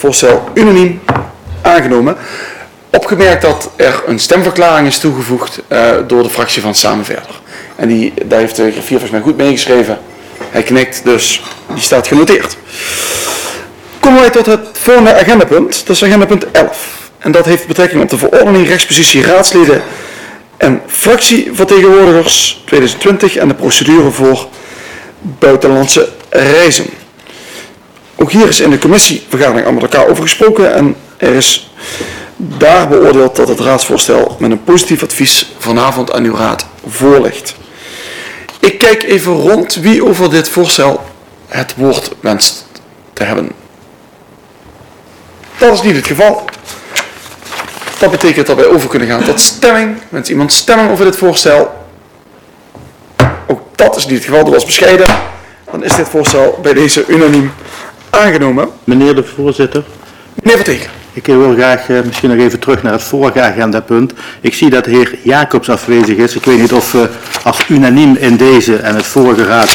Voorstel unaniem aangenomen. Opgemerkt dat er een stemverklaring is toegevoegd door de fractie van Samen Verder. En daar heeft de griffier volgens mij goed meegeschreven. Hij knikt, dus die staat genoteerd. Komen wij tot het volgende agendapunt. Dat is agendapunt 11. En dat heeft betrekking op de verordening rechtspositie raadsleden en fractievertegenwoordigers 2020 en de procedure voor buitenlandse reizen. Ook hier is in de commissievergadering al met elkaar over gesproken en er is daar beoordeeld dat het raadsvoorstel met een positief advies vanavond aan uw raad voorligt. Ik kijk even rond wie over dit voorstel het woord wenst te hebben. Dat is niet het geval. Dat betekent dat wij over kunnen gaan tot stemming. Wenst iemand stemming over dit voorstel? Ook dat is niet het geval, dat was bescheiden. Dan is dit voorstel bij deze unaniem aangenomen. Meneer de voorzitter. Meneer Vertegen. Ik wil graag misschien nog even terug naar het vorige agendapunt. Ik zie dat de heer Jacobs afwezig is. Ik weet niet of we als unaniem in deze en het vorige